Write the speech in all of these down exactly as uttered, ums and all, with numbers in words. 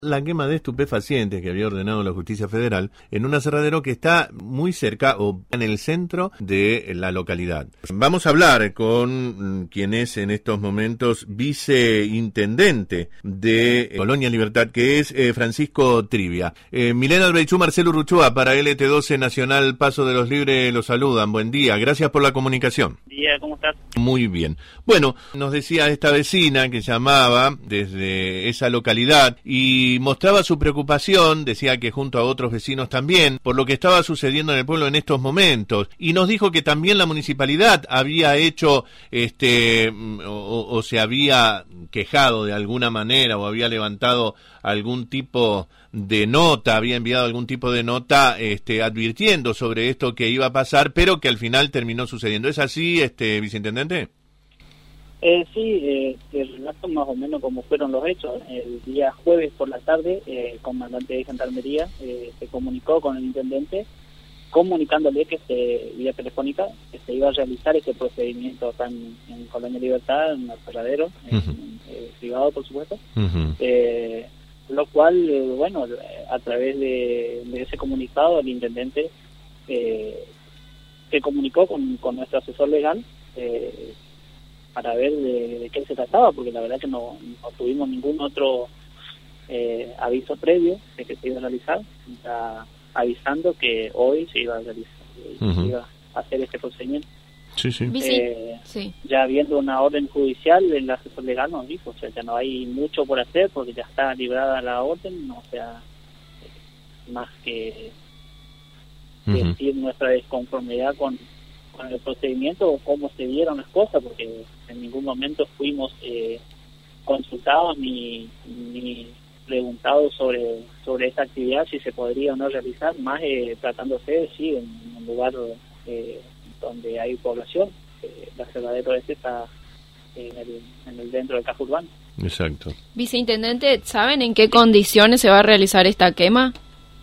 La quema de estupefacientes que había ordenado la Justicia Federal en un aserradero que está muy cerca o en el centro de la localidad. Vamos a hablar con quien es en estos momentos viceintendente de Colonia Libertad, que es eh, Francisco Trivia. Eh, Milena Albeichú, Marcelo Urruchúa para L T doce Nacional Paso de los Libres los saludan. Buen día, gracias por la comunicación. Buen día, ¿cómo estás? Muy bien. Bueno, nos decía esta vecina que llamaba desde esa localidad y mostraba su preocupación, decía que junto a otros vecinos también, por lo que estaba sucediendo en el pueblo en estos momentos, y nos dijo que también la municipalidad había hecho, este, o, o se había quejado de alguna manera, o había levantado algún tipo de nota, había enviado algún tipo de nota, este, advirtiendo sobre esto que iba a pasar, pero que al final terminó sucediendo. ¿Es así, este, viceintendente? Eh, sí, eh, te relato más o menos cómo fueron los hechos. El día jueves por la tarde, eh, el comandante de Gendarmería eh, se comunicó con el intendente, comunicándole que se, vía telefónica, que se iba a realizar este procedimiento acá en, en Colonia Libertad, en el aserradero, uh-huh. en, eh, privado, por supuesto. Uh-huh. Eh, lo cual, eh, bueno, a través de, de ese comunicado, el intendente eh, se comunicó con, con nuestro asesor legal, eh, para ver de, de qué se trataba, porque la verdad que no, no tuvimos ningún otro eh, aviso previo de que se iba a realizar, está avisando que hoy se iba a realizar, uh-huh. se iba a hacer este procedimiento. Sí, sí. Eh, sí. Ya habiendo una orden judicial, el asesor legal nos dijo, o sea, ya no hay mucho por hacer porque ya está librada la orden, o sea, eh, más que uh-huh. decir nuestra desconformidad con con el procedimiento o cómo se dieron las cosas, porque en ningún momento fuimos eh, consultados ni, ni preguntados sobre sobre esta actividad, si se podría o no realizar, más eh, tratándose, sí, en un lugar eh, donde hay población. Eh, el aserradero este está en el, en el dentro del casco urbano. Exacto. Viceintendente, ¿saben en qué condiciones se va a realizar esta quema?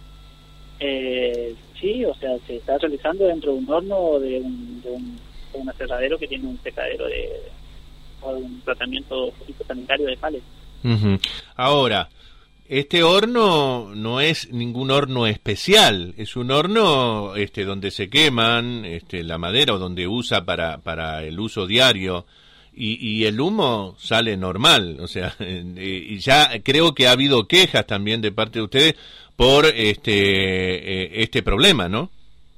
Eh... Sí, o sea, se está realizando dentro de un horno de un, de un, de un aserradero que tiene un secadero de, o un tratamiento sanitario de pales. Uh-huh. Ahora, este horno no es ningún horno especial, es un horno este, donde se queman este, la madera o donde usa para, para el uso diario. Y, y el humo sale normal, o sea, y ya creo que ha habido quejas también de parte de ustedes por este eh, este problema, ¿no?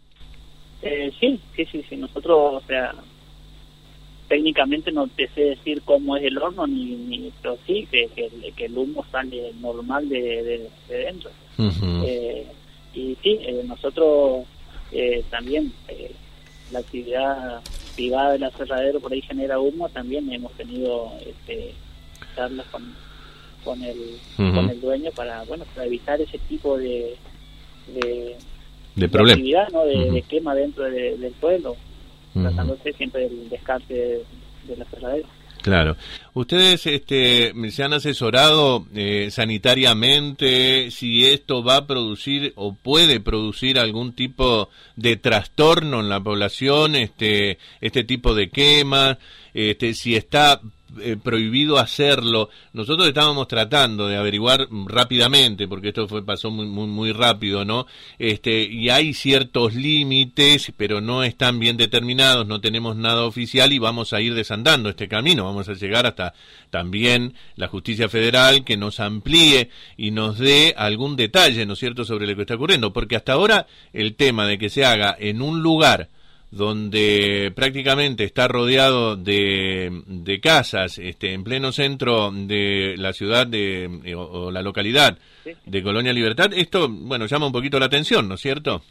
Eh, sí, sí, sí, sí. Nosotros, o sea, técnicamente no te sé decir cómo es el horno, ni, ni pero sí, que, que, que el humo sale normal de, de, de dentro. Uh-huh. Eh, y sí, eh, nosotros eh, también, eh, la actividad privada del aserradero por ahí genera humo, también hemos tenido este, charlas con con el uh-huh. con el dueño para bueno para evitar ese tipo de de, de, de actividad, ¿no? de, uh-huh. de quema dentro de, del pueblo, uh-huh. tratándose siempre del descarte de, de la aserradero. Claro. ¿Ustedes este, se han asesorado eh, sanitariamente si esto va a producir o puede producir algún tipo de trastorno en la población, este, este tipo de quemas, este, si está eh, prohibido hacerlo? Nosotros estábamos tratando de averiguar rápidamente, porque esto fue pasó muy muy muy rápido, ¿no? Este, y hay ciertos límites, pero no están bien determinados, no tenemos nada oficial y vamos a ir desandando este camino, vamos a llegar hasta también la Justicia Federal que nos amplíe y nos dé algún detalle, ¿no es cierto?, sobre lo que está ocurriendo, porque hasta ahora el tema de que se haga en un lugar donde prácticamente está rodeado de, de casas, este, en pleno centro de la ciudad de o, o la localidad sí. de Colonia Libertad, esto, bueno, llama un poquito la atención, ¿no es cierto?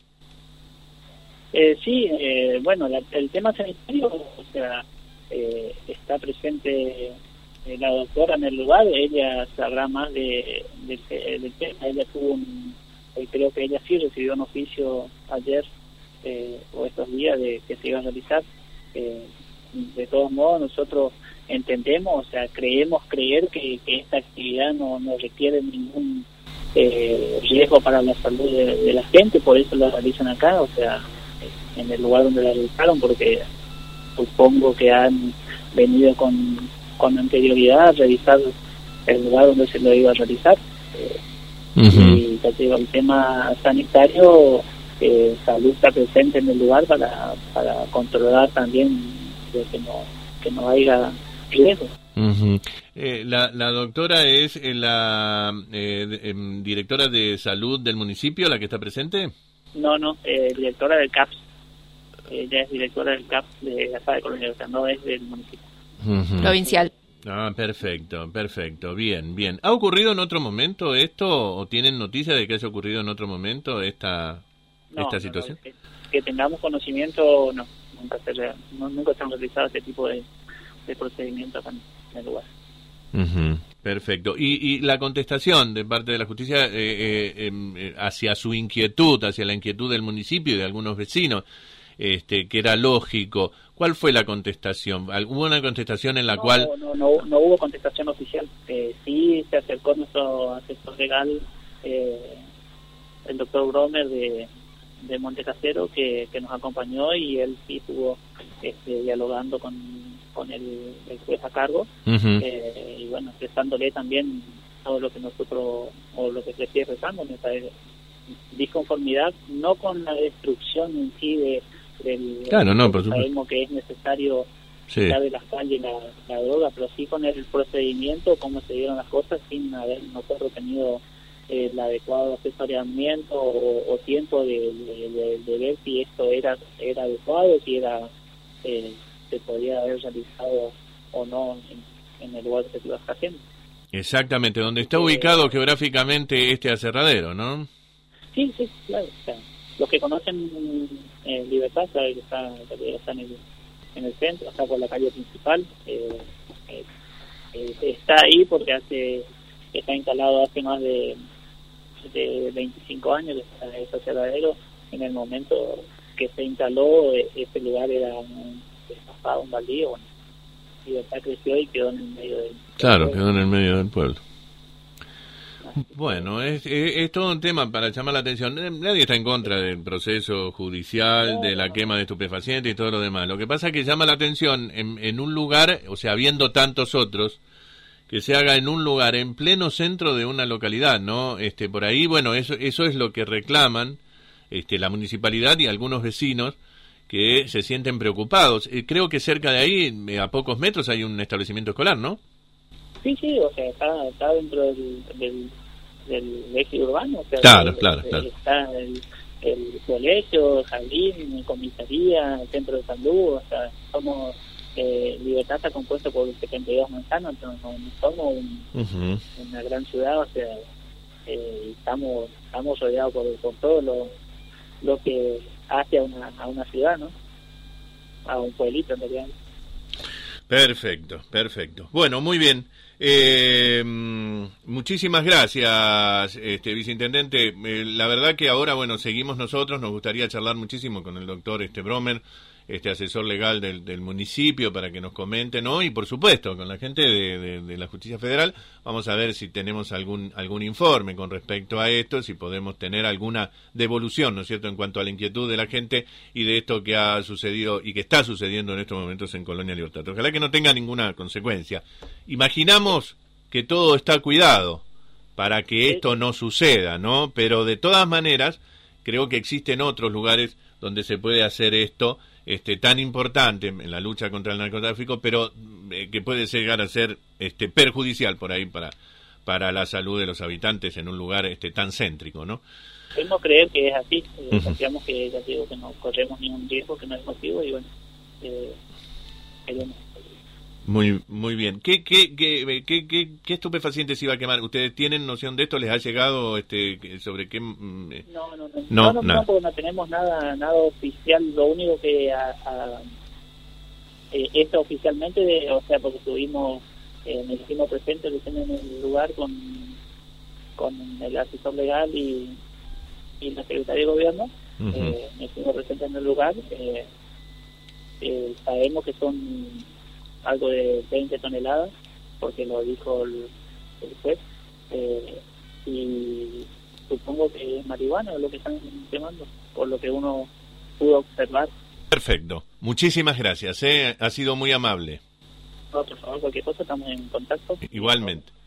Eh, sí, eh, bueno, la, el tema sanitario, o sea, eh, está presente eh, la doctora en el lugar, ella sabrá más de, de, de, del tema, ella tuvo un, creo que ella sí recibió un oficio ayer, Eh, o estos días de que se iba a realizar. Eh, de todos modos nosotros entendemos, o sea, creemos creer que, que esta actividad no, no requiere ningún eh, riesgo para la salud de, de la gente, por eso la realizan acá, o sea, en el lugar donde la realizaron, porque supongo que han venido con, con anterioridad a revisar el lugar donde se lo iba a realizar. Eh, Uh-huh. Y ya te digo, el tema sanitario, eh, salud está presente en el lugar para, para controlar también de que no, que no haya riesgo. Uh-huh. eh, la, la doctora es eh, la eh, de, eh, directora de salud del municipio, la que está presente. No, no, eh, directora del C A P S. Ella es directora del C A P S de acá de Colonia, o sea, no es del municipio. Uh-huh. Provincial. Ah, perfecto, perfecto, bien, bien. ¿Ha ocurrido en otro momento esto o tienen noticia de que haya ocurrido en otro momento esta no, esta no, situación? No, que, que tengamos conocimiento, no, nunca se le, no, nunca se han realizado este tipo de, de procedimientos acá en el lugar. Uh-huh. Perfecto. Y, y la contestación de parte de la justicia eh, eh, eh, hacia su inquietud, hacia la inquietud del municipio y de algunos vecinos, este, que era lógico. ¿Cuál fue la contestación? ¿Hubo una contestación en la no, cual...? No, no, no hubo contestación oficial. Eh, sí se acercó nuestro asesor legal, eh, el doctor Bromer de, de Montecasero, que, que nos acompañó, y él sí estuvo este, dialogando con, con el, el juez a cargo. Uh-huh. eh, y bueno, expresándole también todo lo que nosotros, o lo que se sigue rezando, nuestra disconformidad, no con la destrucción en sí de del, claro, no, por supuesto. Sabemos que es necesario sí. quitar de las calles la, la droga, pero sí con el procedimiento, cómo se dieron las cosas, sin haber nosotros tenido eh, el adecuado asesoramiento o, o tiempo de, de, de, de ver si esto era era adecuado, si era eh, se podía haber realizado o no en, en el lugar que se iba haciendo. Exactamente, donde está ubicado eh, geográficamente este aserradero, ¿no? Sí, sí, claro. O sea, los que conocen eh, Libertad saben que está, que está en, el, en el centro, está por la calle principal. Eh, eh, eh, está ahí porque hace está instalado hace más de, de veinticinco años que está ese aserradero. En el momento que se instaló, ese lugar era un despejado, un baldío. Bueno, Libertad creció y quedó en el medio del Claro, pueblo. quedó en el medio del pueblo. Bueno, es, es, es todo un tema para llamar la atención. Nadie está en contra del proceso judicial, de la quema de estupefacientes y todo lo demás. Lo que pasa es que llama la atención en, en un lugar, o sea, habiendo tantos otros, que se haga en un lugar, en pleno centro de una localidad, ¿no? Este, por ahí, bueno, eso, eso es lo que reclaman este, la municipalidad y algunos vecinos que se sienten preocupados. Eh, creo que cerca de ahí, a pocos metros, hay un establecimiento escolar, ¿no? Sí, sí, o sea, está, está dentro del, del, del eje urbano. O sea, claro, el, claro, el, claro. Está el, el colegio, el jardín, comisaría, el centro de salud. O sea, somos, eh, Libertad está compuesto por setenta y dos manzanas, entonces no, no somos un, uh-huh. una gran ciudad, o sea, eh, estamos estamos rodeados por, por todo lo, lo que hace a una, a una ciudad, ¿no? A un pueblito, en realidad. Perfecto, perfecto. Bueno, muy bien. Eh, muchísimas gracias, este viceintendente. Eh, la verdad que ahora, bueno, seguimos nosotros. Nos gustaría charlar muchísimo con el doctor este Bromer, este asesor legal del, del municipio, para que nos comente, ¿no? Y por supuesto, con la gente de, de, de la Justicia Federal, vamos a ver si tenemos algún algún informe con respecto a esto, si podemos tener alguna devolución, ¿no es cierto?, en cuanto a la inquietud de la gente y de esto que ha sucedido y que está sucediendo en estos momentos en Colonia Libertad. Ojalá que no tenga ninguna consecuencia. Imaginamos que todo está cuidado para que esto no suceda, ¿no? Pero de todas maneras, creo que existen otros lugares donde se puede hacer esto, este tan importante en la lucha contra el narcotráfico, pero eh, que puede llegar a ser este perjudicial por ahí para para la salud de los habitantes en un lugar este tan céntrico, ¿no? Podemos creer que es así, eh, uh-huh. Confiamos que, ya digo, que no corremos ningún riesgo, que no es motivo, y bueno, eh, queremos. Muy muy bien. ¿Qué qué, qué, qué, qué, qué estupefacientes se iba a quemar? ¿Ustedes tienen noción de esto? ¿Les ha llegado este sobre qué? No, no, no. No, no, no, nada. no, porque no tenemos nada nada oficial. Lo único que a, a, eh, esto oficialmente, de, o sea, porque estuvimos, eh, nos hicimos presentes en el lugar con, con el asesor legal y, y la secretaria de gobierno. Uh-huh. eh, nos hicimos presentes en el lugar. Eh, eh, sabemos que son algo de veinte toneladas, porque lo dijo el, el juez, eh, y supongo que es marihuana lo que están quemando, por lo que uno pudo observar. Perfecto, muchísimas gracias, ¿eh? Ha sido muy amable. No, por favor, cualquier cosa, estamos en contacto. Igualmente.